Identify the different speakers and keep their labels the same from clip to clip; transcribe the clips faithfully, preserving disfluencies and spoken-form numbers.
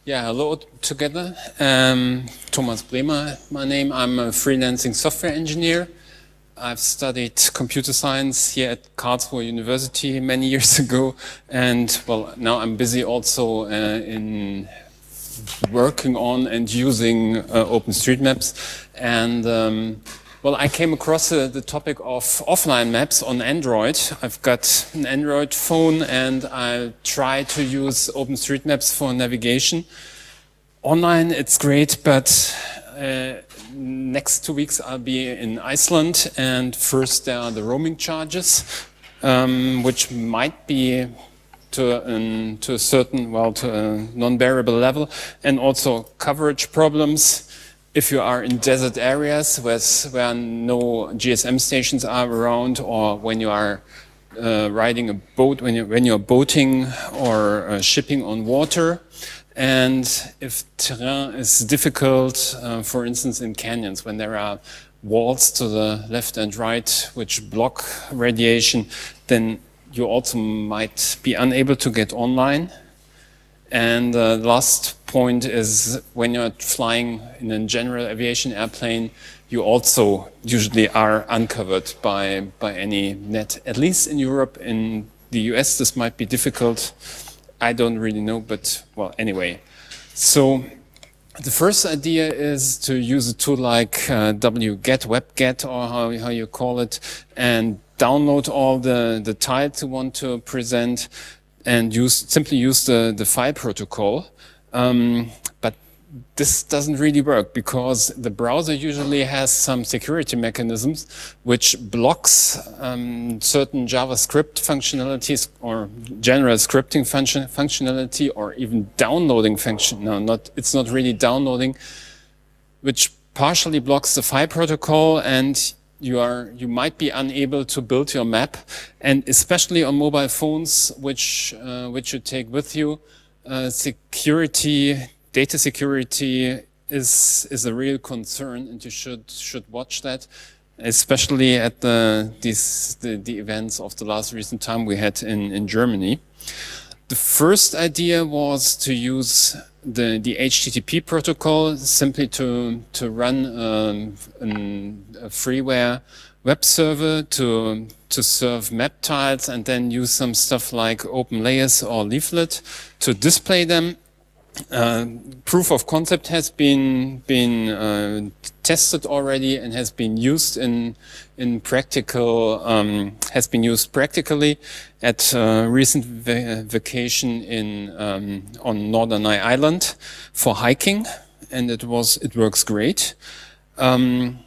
Speaker 1: Yeah, hello together. Um, Thomas Bremer, my name. I'm a freelancing software engineer. I've studied computer science here at Karlsruhe University many years ago, and well, now I'm busy also uh, in working on and using uh, OpenStreetMaps. And um, well, I came across uh, the topic of offline maps on Android. I've got an Android phone, and I try to use OpenStreetMaps for navigation. Online, it's great, but uh, next two weeks I'll be in Iceland, and first there are the roaming charges, um, which might be to, an, to a certain, well, to a non-bearable level, and also coverage problems. If you are in desert areas where, where no G S M stations are around, or when you are uh, riding a boat, when, you, when you're boating or uh, shipping on water, and if terrain is difficult, uh, for instance in canyons, when there are walls to the left and right which block radiation, then you also might be unable to get online. And uh, the last point is when you're flying in a general aviation airplane, you also usually are uncovered by, by any net. At least in Europe, in the U S this might be difficult. I don't really know, but well, anyway. So the first idea is to use a tool like uh, wget, WebGet, or how, how you call it, and download all the, the tiles you want to present, and use simply use the, the file protocol. Um, but this doesn't really work because the browser usually has some security mechanisms which blocks um, certain JavaScript functionalities or general scripting function functionality, or even downloading function. No, not it's not really downloading, which partially blocks the file protocol, and you are you might be unable to build your map. And especially on mobile phones, which uh, which you take with you, uh, security. Data security is is a real concern, and you should should watch that, especially at the these the, the events of the last recent time we had in in Germany. The first idea was to use the the H T T P protocol, simply to to run um, an, a freeware web server to to serve map tiles, and then use some stuff like OpenLayers or Leaflet to display them. Uh, proof of concept has been been uh, tested already and has been used in in practical um, has been used practically at a recent va vacation in um, on Norderney Island for hiking, and it was it works great. Um,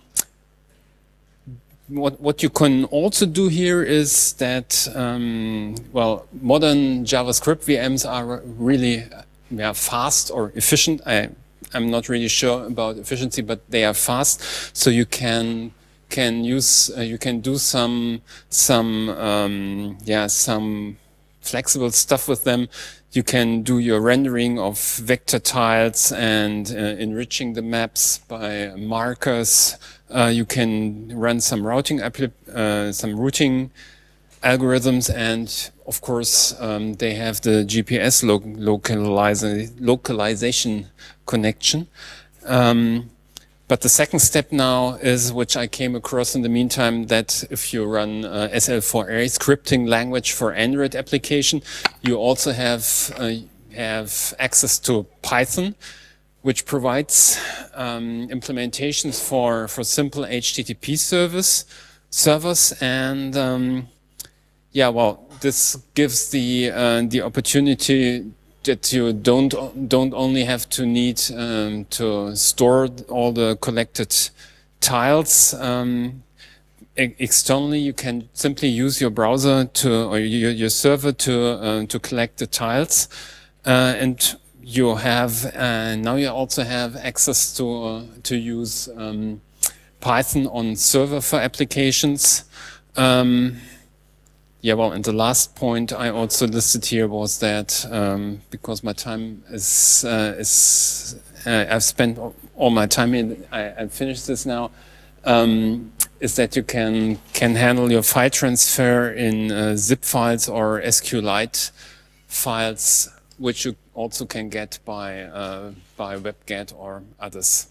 Speaker 1: What, what you can also do here is that, um, well, modern JavaScript V Ms are really yeah, fast or efficient. I, I'm not really sure about efficiency, but they are fast. So you can can use uh, you can do some some um, yeah some flexible stuff with them. You can do your rendering of vector tiles and uh, enriching the maps by markers. Uh, you can run some routing uh, some routing algorithms, and of course um, they have the G P S lo localiza localization connection. Um, but the second step now is, which I came across in the meantime, that if you run uh, S L four A scripting language for Android application, you also have uh, have access to Python, which provides um, implementations for for simple H T T P service servers. And um, yeah, well, this gives the uh, the opportunity that you don't don't only have to need um, to store all the collected tiles um, e externally. You can simply use your browser to or your, your server to uh, to collect the tiles, uh, and you have uh, now you also have access to uh, to use um, Python on server for applications. Um, Yeah, well, and the last point I also listed here was that um, because my time is uh, is uh, I've spent all my time in, I, I've finished this now. Um, is that you can can handle your file transfer in uh, zip files or SQLite files, which you also can get by, uh, by WebGet or others.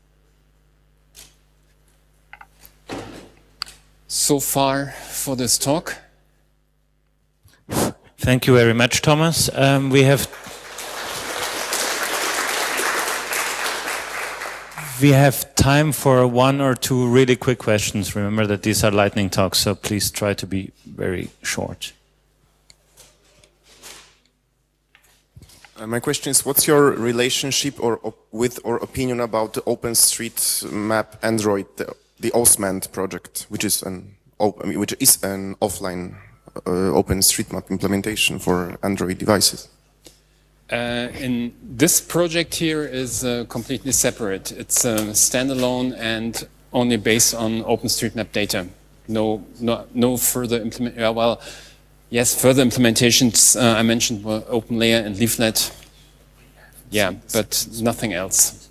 Speaker 1: So far for this talk.
Speaker 2: Thank you very much, Thomas. Um, we have we have time for one or two really quick questions. Remember that these are lightning talks, so please try to be very short.
Speaker 3: Uh, my question is, what's your relationship or op with or opinion about the OpenStreetMap Android, the, the Osmand project, which is an op I mean, which is an offline uh, OpenStreetMap implementation for Android devices?
Speaker 1: Uh, in this project here is uh, completely separate. It's uh, standalone and only based on OpenStreetMap data. No, no, no further implement. Uh, well, yes, further implementations uh, I mentioned were OpenLayer and Leaflet. Yeah, but nothing else.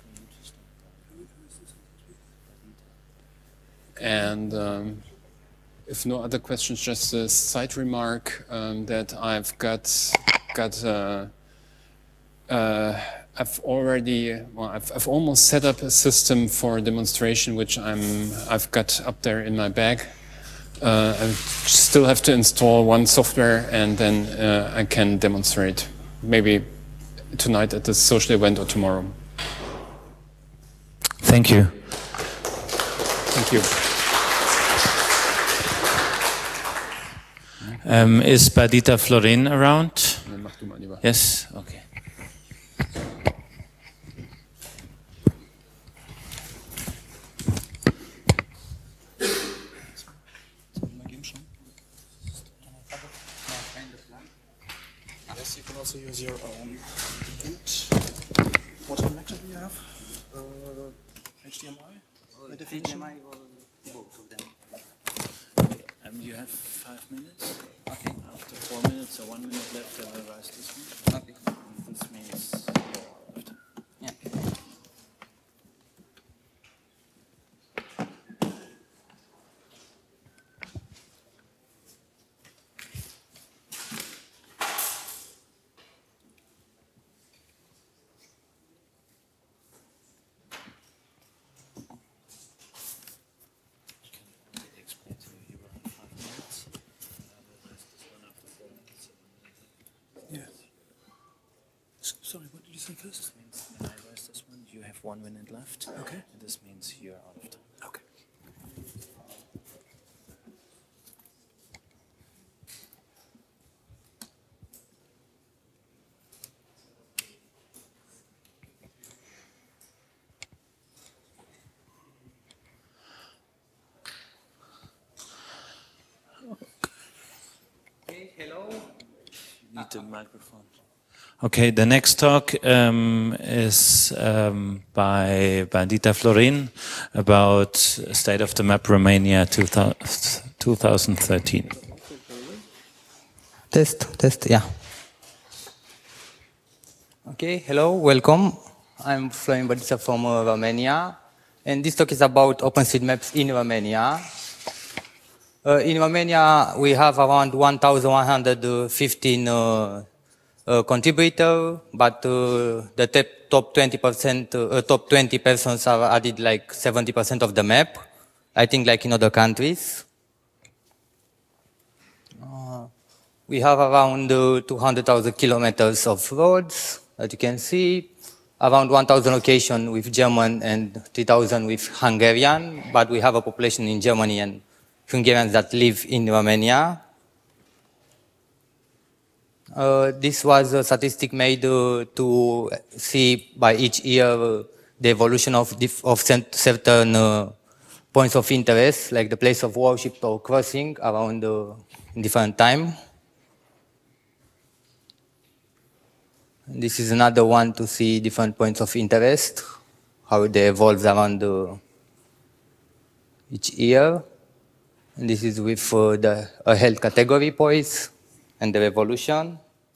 Speaker 1: And um, if no other questions, just a side remark um, that I've got got. Uh, Uh, I've already, well, I've, I've almost set up a system for demonstration, which I'm, I've got up there in my bag. Uh, I still have to install one software, and then uh, I can demonstrate, maybe tonight at the social event or tomorrow.
Speaker 2: Thank you.
Speaker 1: Thank you.
Speaker 2: Um, is Perdita Florin around? Yes? Okay.
Speaker 4: Yes, you can also use your own input. What connector do you have? Uh, H D M I?
Speaker 5: Oh, H D M I or both of them.
Speaker 2: Um, you have five minutes.
Speaker 5: Okay.
Speaker 2: After four minutes or one minute left, I will raise this one.
Speaker 5: Okay.
Speaker 2: This means
Speaker 5: Yeah.
Speaker 4: Sorry, what did you say first?
Speaker 2: this means when I raise this one, you have one minute left.
Speaker 4: Okay.
Speaker 2: And this means you're out of time.
Speaker 4: Okay.
Speaker 5: Okay, hello.
Speaker 2: You need the microphone. Okay, the next talk um, is um, by Perdita Florin about State of the Map Romania two thousand thirteen.
Speaker 5: Test, test, yeah. Okay, hello, welcome. I'm Florin Perdita from uh, Romania, and this talk is about OpenStreetMaps in Romania. Uh, in Romania, we have around one thousand one hundred fifteen uh, uh, contributors, but uh, the top, top twenty percent, uh, top twenty persons have added like seventy percent of the map. I think like in other countries. Uh, we have around uh, two hundred thousand kilometers of roads, as you can see. Around one thousand locations with German and three thousand with Hungarian, but we have a population in Germany and Hungarians that live in Romania. Uh, this was a statistic made uh, to see by each year uh, the evolution of, of certain uh, points of interest, like the place of worship or crossing around uh, different time. This is another one to see different points of interest, how they evolve around uh, each year. And this is with uh, the uh, health category points and the evolution.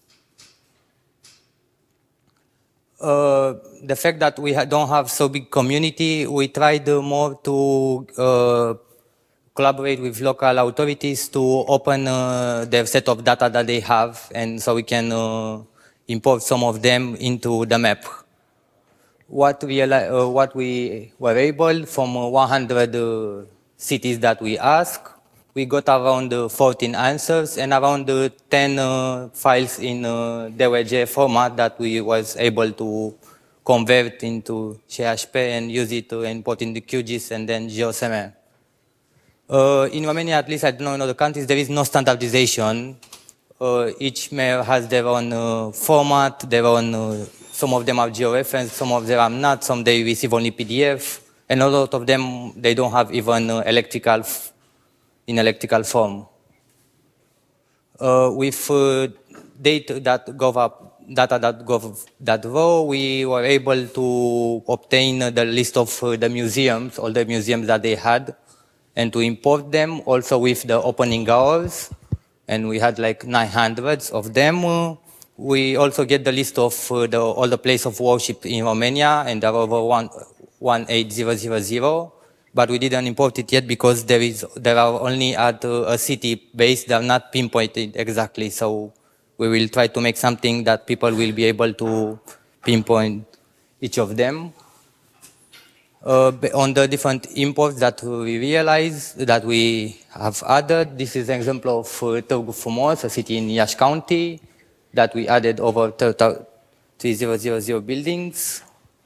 Speaker 5: Uh, the fact that we ha don't have so big community, we tried uh, more to uh, collaborate with local authorities to open uh, their set of data that they have, and so we can uh, import some of them into the map. What we, uh, what we were able, from uh, one hundred uh, cities that we asked, we got around uh, fourteen answers and around uh, ten uh, files in uh, D W G format that we was able to convert into C H P and use it to import into Q G I S and then GeoSemen. Uh, in Romania, at least I don't know in other countries, there is no standardization. Uh, each mayor has their own uh, format, their own, uh, some of them are georeferenced, some of them are not, some they receive only P D F, and a lot of them, they don't have even uh, electrical, f in electrical form. Uh, with uh, data.gov data.gov.ro, we were able to obtain uh, the list of uh, the museums, all the museums that they had, and to import them also with the opening hours. And we had like nine hundred of them. Uh, we also get the list of uh, the, all the places of worship in Romania, and there are over one, one eight zero zero zero. But we didn't import it yet because there is there are only at uh, a city base. They are not pinpointed exactly. So we will try to make something that people will be able to pinpoint each of them. Uh, on the different imports that we realize that we have added, this is an example of uh, Târgu Frumos, a city in Iași County, that we added over three thousand buildings.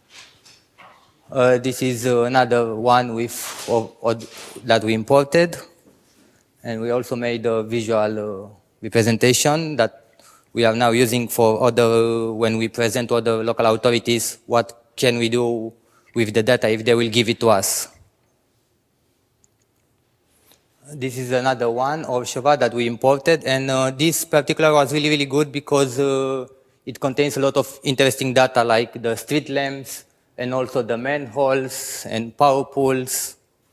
Speaker 5: Uh, this is uh, another one with, or, or, that we imported. And we also made a visual uh, representation that we are now using for other, when we present to other local authorities, what can we do with the data if they will give it to us. This is another one, Orshova, that we imported, and uh, this particular was really, really good because uh, it contains a lot of interesting data like the street lamps and also the manholes and power pools.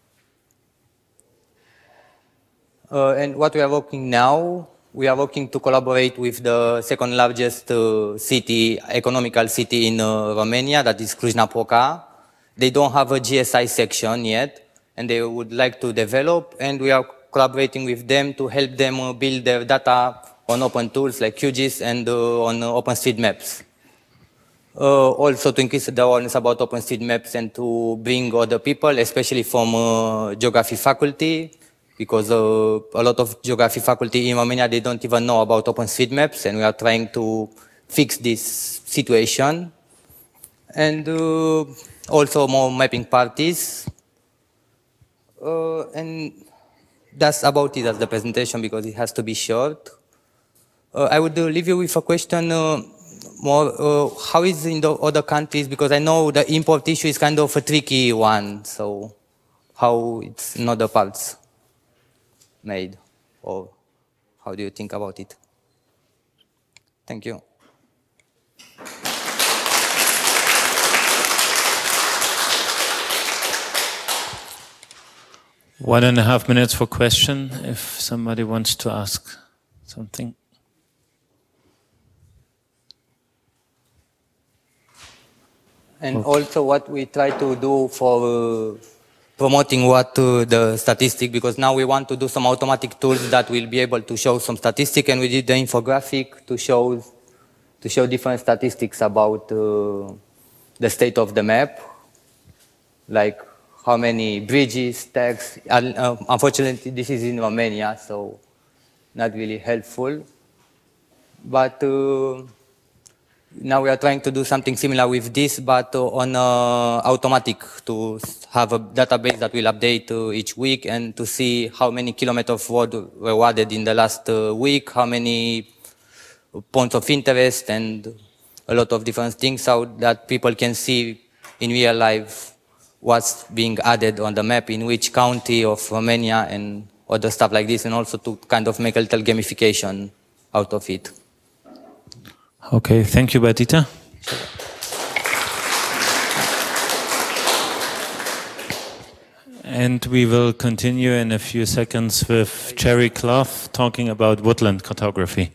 Speaker 5: Uh, and what we are working now, we are working to collaborate with the second largest uh, city, economical city in uh, Romania, that is Cluj-Napoca. They don't have a G S I section yet, and they would like to develop, and we are collaborating with them to help them uh, build their data on open tools like Q G I S and uh, on uh, OpenStreetMaps. Uh, also to increase the awareness about OpenStreetMaps and to bring other people, especially from uh, geography faculty, because uh, a lot of geography faculty in Romania, they don't even know about OpenStreetMaps, and we are trying to fix this situation. And uh, also more mapping parties. Uh, and that's about it as the presentation because it has to be short. Uh, I would uh, leave you with a question uh, more, uh, how is in the other countries, because I know the import issue is kind of a tricky one, so how it's in other parts made, or how do you think about it? Thank you.
Speaker 2: One and a half minutes for question, if somebody wants to ask something.
Speaker 5: And okay. Also what we try to do for uh, promoting what uh, the statistic, because now we want to do some automatic tools that will be able to show some statistic, and we did the infographic to show, to show different statistics about uh, the state of the map, like how many bridges, tags. Uh, unfortunately, this is in Romania, so not really helpful. But uh, now we are trying to do something similar with this, but uh, on uh, automatic, to have a database that will update uh, each week and to see how many kilometers of road were added in the last uh, week, how many points of interest, and a lot of different things, so that people can see in real life what's being added on the map, in which county of Romania, and other stuff like this, and also to kind of make a little gamification out of it.
Speaker 2: Okay, thank you, Batita. And we will continue in a few seconds with Cherry Clough talking about woodland cartography.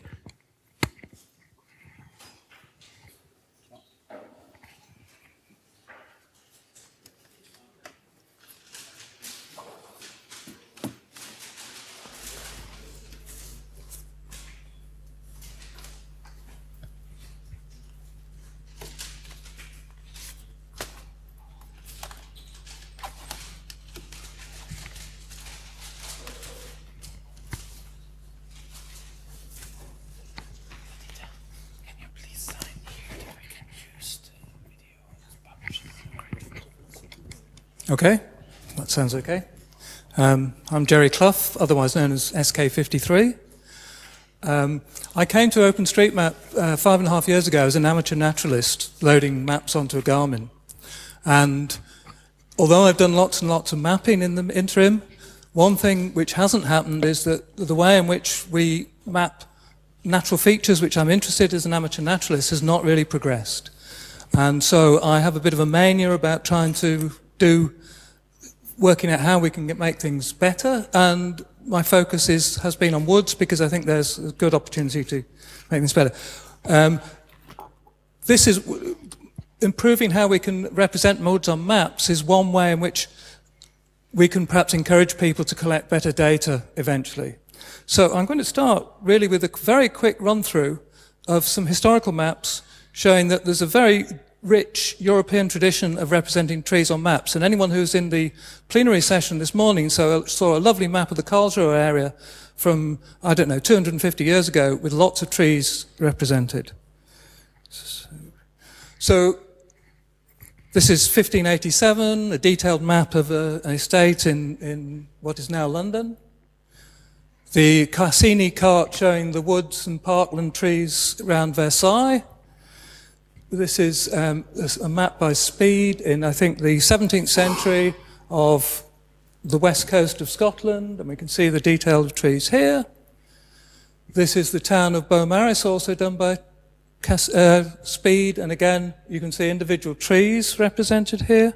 Speaker 6: Okay, that sounds okay. Um, I'm Jerry Clough, otherwise known as S K fifty-three. Um, I came to OpenStreetMap uh, five and a half years ago as an amateur naturalist, loading maps onto a Garmin. And although I've done lots and lots of mapping in the interim, one thing which hasn't happened is that the way in which we map natural features, which I'm interested in as an amateur naturalist, has not really progressed. And so I have a bit of a mania about trying to do, working out how we can get, make things better, and my focus is, has been on woods because I think there's a good opportunity to make things better. Um, this is, improving how we can represent woods on maps is one way in which we can perhaps encourage people to collect better data eventually. So I'm going to start really with a very quick run-through of some historical maps showing that there's a very rich European tradition of representing trees on maps. And anyone who's in the plenary session this morning saw, saw a lovely map of the Karlsruhe area from, I don't know, two hundred fifty years ago with lots of trees represented. So, so this is fifteen eighty-seven, a detailed map of a, an estate in, in what is now London. The Cassini cart showing the woods and parkland trees around Versailles. This is um, a map by Speed in, I think, the seventeenth century of the west coast of Scotland, and we can see the detailed trees here. This is the town of Beaumaris, also done by Cass uh, Speed, and again, you can see individual trees represented here.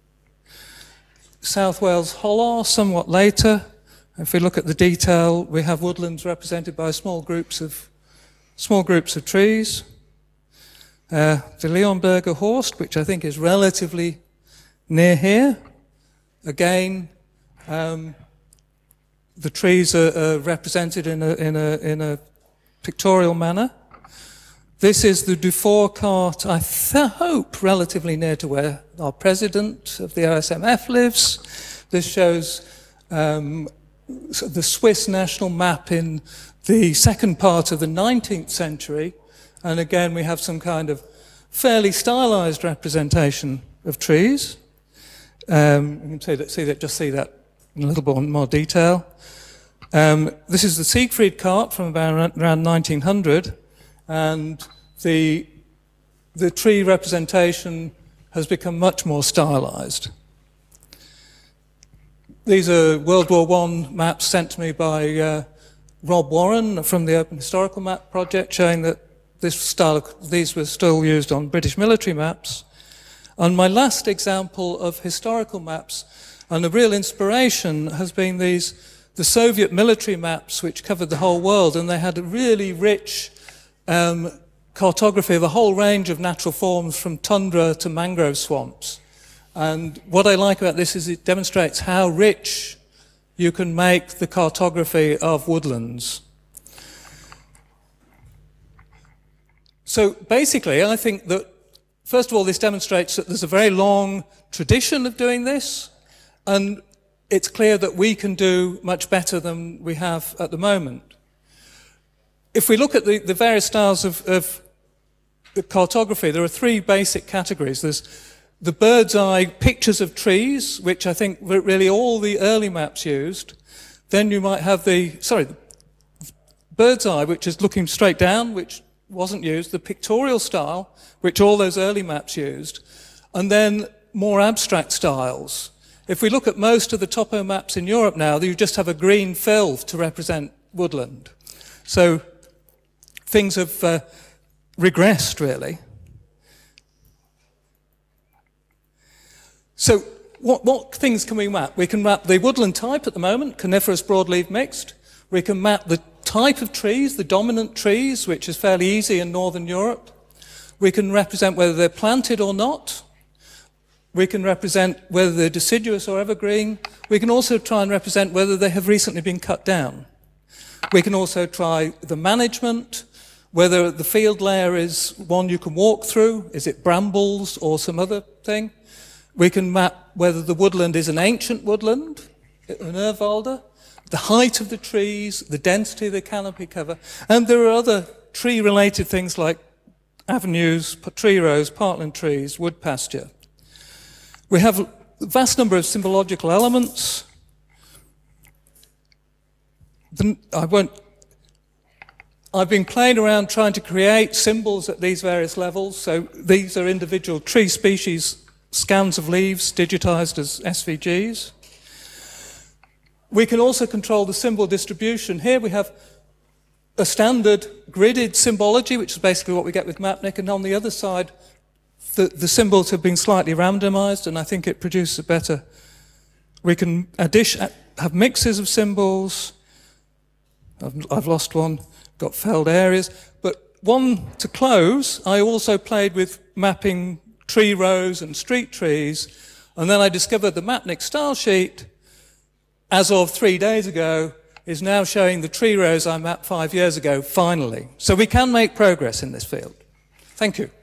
Speaker 6: South Wales Hollar, somewhat later. If we look at the detail, we have woodlands represented by small groups of, small groups of trees. Uh, the Leonberger Horst, which I think is relatively near here. Again, um, the trees are, are represented in a, in, a, in a pictorial manner. This is the Dufour cart, I hope relatively near to where our president of the O S M F lives. This shows um, the Swiss national map in the second part of the nineteenth century. And again, we have some kind of fairly stylized representation of trees. Um, you can see that, see that, just see that in a little bit more detail. Um, this is the Siegfried cart from about around nineteen hundred, and the, the tree representation has become much more stylized. These are World War One maps sent to me by uh, Rob Warren from the Open Historical Map Project, showing that this style of, these were still used on British military maps. And my last example of historical maps, and a real inspiration, has been these, the Soviet military maps which covered the whole world, and they had a really rich um, cartography of a whole range of natural forms from tundra to mangrove swamps. And what I like about this is it demonstrates how rich you can make the cartography of woodlands. So basically, I think that, first of all, this demonstrates that there's a very long tradition of doing this, and it's clear that we can do much better than we have at the moment. If we look at the, the various styles of, of the cartography, there are three basic categories. There's the bird's eye pictures of trees, which I think really all the early maps used. Then you might have the, sorry, the bird's eye, which is looking straight down, which wasn't used, the pictorial style, which all those early maps used, and then more abstract styles. If we look at most of the topo maps in Europe now, you just have a green fill to represent woodland. So things have uh, regressed, really. So what, what things can we map? We can map the woodland type at the moment, coniferous broadleaf mixed. We can map the type of trees, the dominant trees, which is fairly easy in Northern Europe. We can represent whether they're planted or not. We can represent whether they're deciduous or evergreen. We can also try and represent whether they have recently been cut down. We can also try the management, whether the field layer is one you can walk through, is it brambles or some other thing. We can map whether the woodland is an ancient woodland, an Urwalder, the height of the trees, the density of the canopy cover, and there are other tree-related things like avenues, tree rows, parkland trees, wood pasture. We have vast number of symbological elements. The, I won't, I've been playing around trying to create symbols at these various levels. So these are individual tree species, scans of leaves digitized as S V Gs. We can also control the symbol distribution. Here we have a standard gridded symbology, which is basically what we get with Mapnik, and on the other side, the, the symbols have been slightly randomized, and I think it produces a better. We can addition, have mixes of symbols. I've, I've lost one, got felled areas. But one to close, I also played with mapping tree rows and street trees, and then I discovered the Mapnik style sheet, as of three days ago, is now showing the tree rows I mapped five years ago, finally. So we can make progress in this field. Thank you.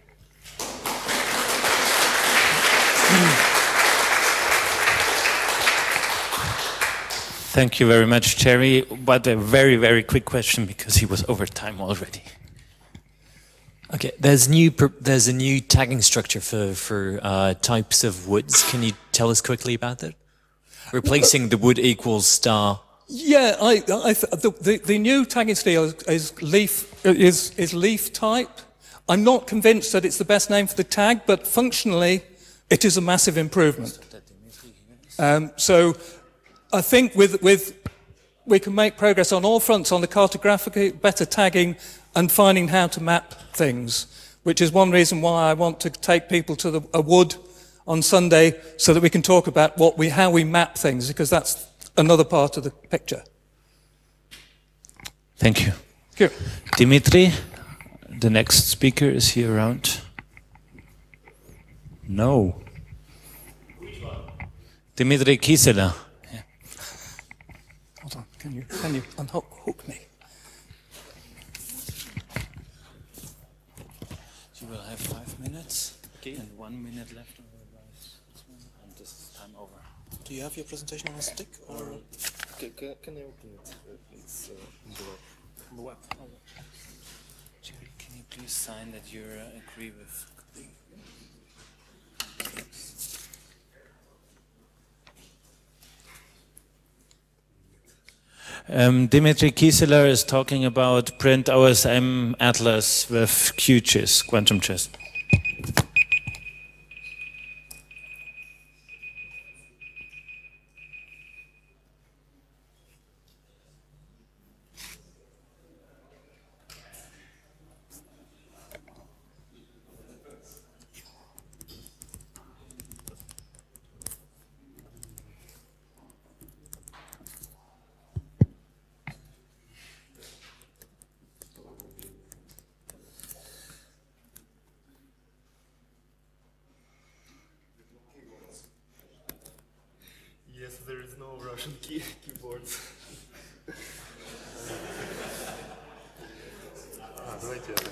Speaker 2: Thank you very much, Jerry. But a very, very quick question, because he was over time already.
Speaker 7: Okay, there's new there's a new tagging structure for for uh, types of woods. Can you tell us quickly about that? Replacing the wood equals star.
Speaker 6: Yeah, I, I, the, the, the new tagging style is, is leaf is is leaf type. I'm not convinced that it's the best name for the tag, but functionally, it is a massive improvement. Um, so, I think with with we can make progress on all fronts, on the cartographic, better tagging, and finding how to map things, which is one reason why I want to take people to the, a wood on Sunday, so that we can talk about what we how we map things, because that's another part of the picture.
Speaker 2: Thank you.
Speaker 6: Thank you.
Speaker 2: Dimitri, the next speaker, is he around? No. Which one? Dimitri Kieseler.
Speaker 6: Yeah. Hold on, can you, can you unhook hook me?
Speaker 2: You will have five minutes okay. and one minute left. And this is time over.
Speaker 4: Do you have your presentation on a stick, or
Speaker 3: Can, can, can I open it? It's uh, on the web.
Speaker 4: on the web? Oh.
Speaker 2: Jerry, can you please sign that you uh, agree with? Um, Dimitri Kieseler is talking about print O S M Atlas with QGIS, Quantum Chess.
Speaker 8: Yes, there is no Russian key keyboard. А, давайте я.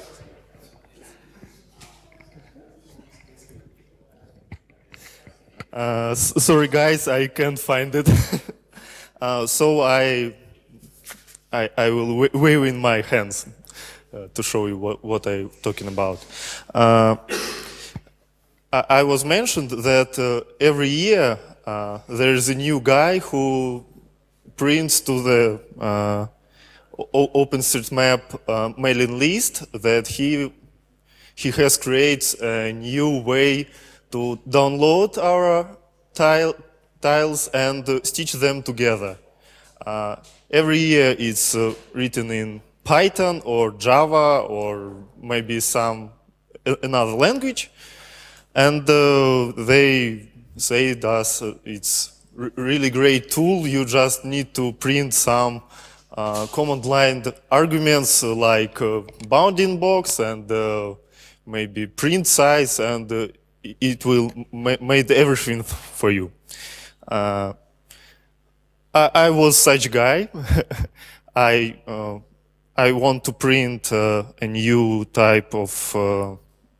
Speaker 8: Uh, sorry guys, I can't find it. uh, so I, I, I will wave in my hands uh, to show you what, what I'm talking about. Uh, I, I was mentioned that uh, every year uh, there is a new guy who prints to the uh, OpenStreetMap uh, mailing list that he he has created a new way to download our tile, tiles and uh, stitch them together. Uh, every year it's uh, written in Python or Java or maybe some another language, and uh, they say it does uh, it's a really great tool. You just need to print some uh, command line arguments uh, like uh, bounding box and uh, maybe print size, and uh, it will ma make everything for you. Uh, I, I was such a guy. I uh, I want to print uh, a new type of uh,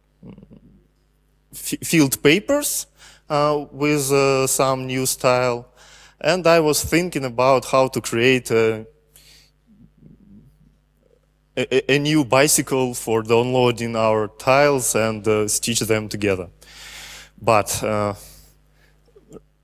Speaker 8: field papers uh, with uh, some new style, and I was thinking about how to create a A, a new bicycle for downloading our tiles and uh, stitch them together. But uh,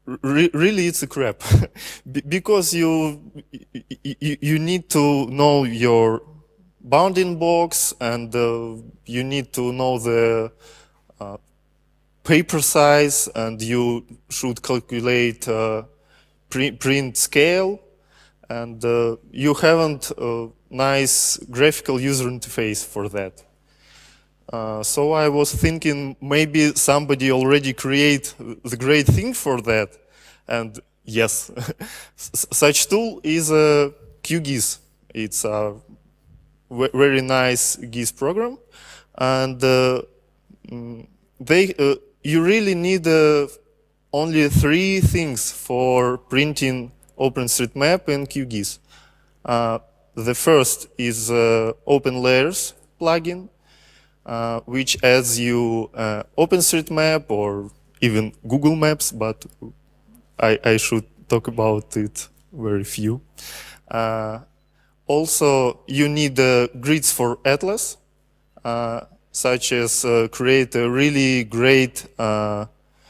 Speaker 8: re really it's a crap Be because you, you you need to know your bounding box, and uh, you need to know the uh, paper size, and you should calculate uh, pre print scale, and uh, you haven't a nice graphical user interface for that. Uh, so I was thinking maybe somebody already create the great thing for that, and yes, such tool is a QGIS. It's a very nice GIS program, and uh, they uh, you really need uh, only three things for printing OpenStreetMap in QGIS. Uh, the first is uh, OpenLayers plugin, Uh, which adds you uh, OpenStreetMap or even Google Maps, but I, I should talk about it very few. Uh, also, you need uh, grids for Atlas, uh, such as uh, create a really great uh,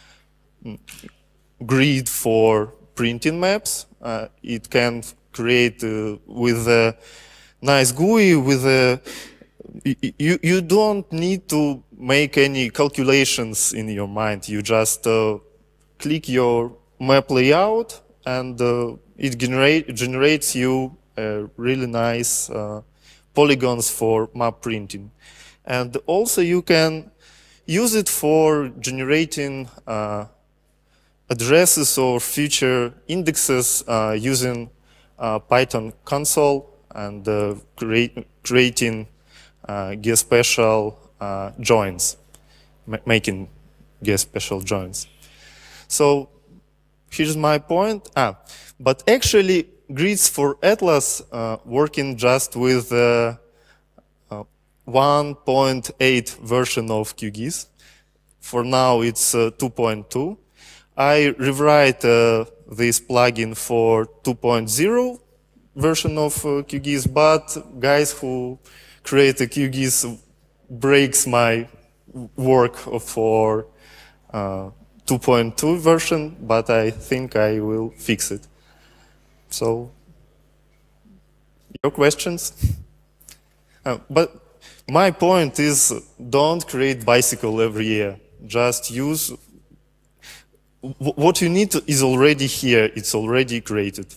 Speaker 8: grid for printing maps. Uh, it can create uh, with a nice G U I, with a You, you don't need to make any calculations in your mind. You just uh, click your map layout, and uh, it generate, generates you uh, really nice uh, polygons for map printing. And also you can use it for generating uh, addresses or future indexes uh, using uh, Python console, and uh, create, creating Uh, geospatial uh, joins, ma making geospatial joins. So here's my point. Ah, but actually, grids for Atlas uh, working just with the uh, uh, one point eight version of QGIS. For now, it's uh, two point two. I rewrite uh, this plugin for two point oh version of uh, QGIS, but guys who create a QGIS breaks my work for uh, two point two version, but I think I will fix it. So, your questions? Uh, but my point is, don't create bicycle every year. Just use what you need to, is already here. It's already created.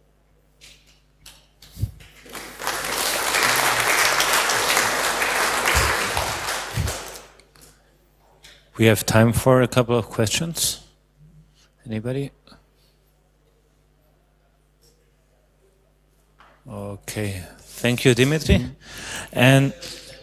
Speaker 2: We have time for a couple of questions. Anybody? Okay. Thank you, Dimitri. Mm-hmm. And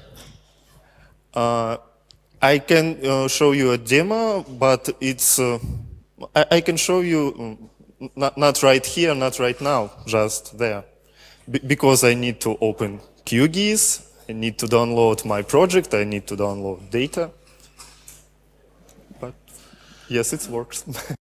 Speaker 8: uh, I can uh, show you a demo, but it's uh, I, I can show you um, not, not right here, not right now, just there, B because I need to open QGIS. I need to download my project. I need to download data. Yes, it works.